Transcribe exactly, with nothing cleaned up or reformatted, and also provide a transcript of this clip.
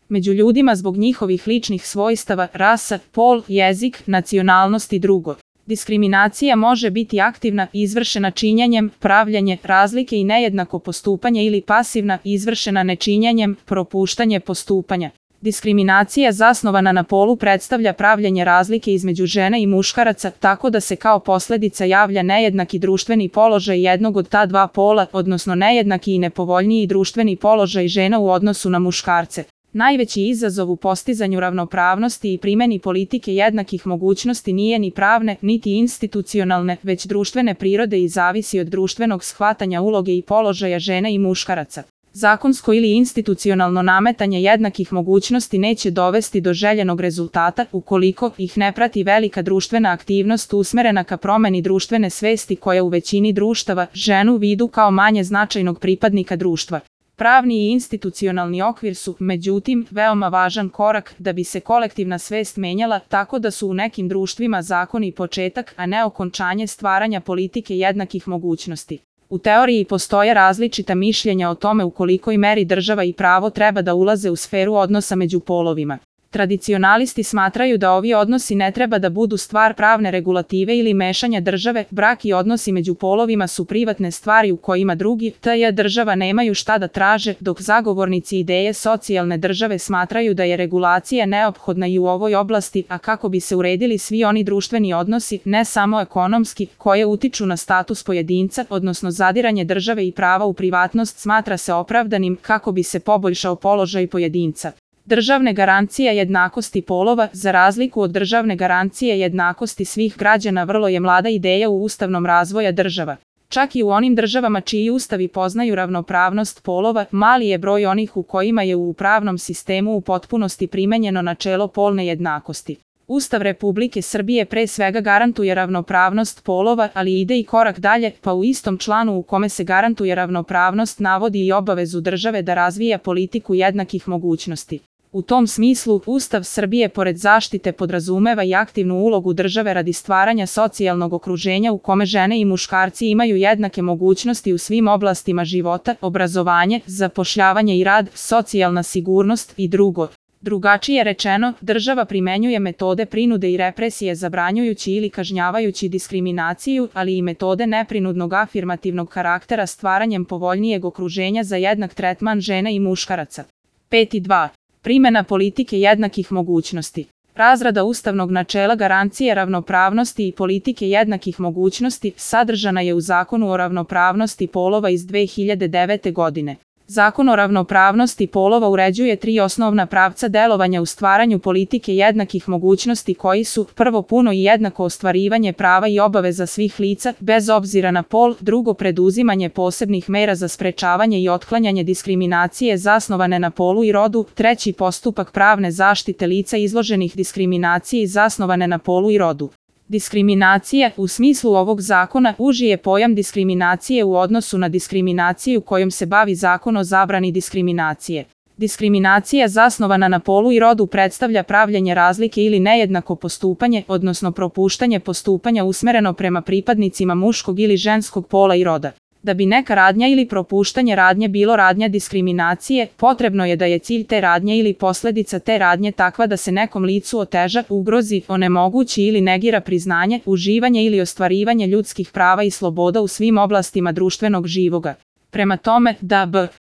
među ljudima zbog njihovih ličnih svojstava, rasa, pol, jezik, nacionalnost i drugo. Diskriminacija može biti aktivna, izvršena činjenjem, pravljanje razlike i nejednako postupanje ili pasivna, izvršena nečinjenjem, propuštanje postupanja. Diskriminacija zasnovana na polu predstavlja pravljenje razlike između žene i muškaraca tako da se kao posljedica javlja nejednaki društveni položaj jednog od ta dva pola, odnosno nejednaki i nepovoljniji društveni položaj žena u odnosu na muškarce. Najveći izazov u postizanju ravnopravnosti i primjeni politike jednakih mogućnosti nije ni pravne, niti institucionalne, već društvene prirode i zavisi od društvenog shvatanja uloge i položaja žene i muškaraca. Zakonsko ili institucionalno nametanje jednakih mogućnosti neće dovesti do željenog rezultata ukoliko ih ne prati velika društvena aktivnost usmerena ka promjeni društvene svesti koja u većini društava ženu vidu kao manje značajnog pripadnika društva. Pravni i institucionalni okvir su, međutim, veoma važan korak da bi se kolektivna svest menjala tako da su u nekim društvima zakoni početak, a ne okončanje stvaranja politike jednakih mogućnosti. U teoriji postoje različita mišljenja o tome u kolikoj meri država i pravo treba da ulaze u sferu odnosa među polovima. Tradicionalisti smatraju da ovi odnosi ne treba da budu stvar pravne regulative ili mešanja države, brak i odnosi među polovima su privatne stvari u kojima drugi, tj. država nemaju šta da traže, dok zagovornici ideje socijalne države smatraju da je regulacija neophodna i u ovoj oblasti, a kako bi se uredili svi oni društveni odnosi, ne samo ekonomski, koje utiču na status pojedinca, odnosno zadiranje države i prava u privatnost smatra se opravdanim kako bi se poboljšao položaj pojedinca. Državne garancije jednakosti polova, za razliku od državne garancije jednakosti svih građana, vrlo je mlada ideja u ustavnom razvoja država. Čak i u onim državama čiji ustavi poznaju ravnopravnost polova, mali je broj onih u kojima je u pravnom sistemu u potpunosti primenjeno načelo polne jednakosti. Ustav Republike Srbije pre svega garantuje ravnopravnost polova, ali ide i korak dalje, pa u istom članu u kome se garantuje ravnopravnost navodi i obavezu države da razvija politiku jednakih mogućnosti. U tom smislu, Ustav Srbije pored zaštite podrazumeva i aktivnu ulogu države radi stvaranja socijalnog okruženja u kome žene i muškarci imaju jednake mogućnosti u svim oblastima života, obrazovanje, zapošljavanje i rad, socijalna sigurnost i drugo. Drugačije rečeno, država primenjuje metode prinude i represije zabranjujući ili kažnjavajući diskriminaciju, ali i metode neprinudnog afirmativnog karaktera stvaranjem povoljnijeg okruženja za jednak tretman žena i muškaraca. pet dva. Primjena politike jednakih mogućnosti. Razrada ustavnog načela garancije ravnopravnosti i politike jednakih mogućnosti sadržana je u Zakonu o ravnopravnosti polova iz dve hiljade devete. godine. Zakon o ravnopravnosti polova uređuje tri osnovna pravca delovanja u stvaranju politike jednakih mogućnosti koji su: prvo, puno i jednako ostvarivanje prava i obaveza svih lica, bez obzira na pol; drugo, preduzimanje posebnih mera za sprečavanje i otklanjanje diskriminacije zasnovane na polu i rodu; treći, postupak pravne zaštite lica izloženih diskriminaciji zasnovane na polu i rodu. Diskriminacija, u smislu ovog zakona, uži je pojam diskriminacije u odnosu na diskriminaciju kojom se bavi Zakon o zabrani diskriminacije. Diskriminacija zasnovana na polu i rodu predstavlja pravljenje razlike ili nejednako postupanje, odnosno propuštanje postupanja usmereno prema pripadnicima muškog ili ženskog pola i roda. Da bi neka radnja ili propuštanje radnje bilo radnja diskriminacije, potrebno je da je cilj te radnje ili posljedica te radnje takva da se nekom licu oteža, ugrozi, onemogući ili negira priznanje, uživanje ili ostvarivanje ljudskih prava i sloboda u svim oblastima društvenog živoga. Prema tome, da b.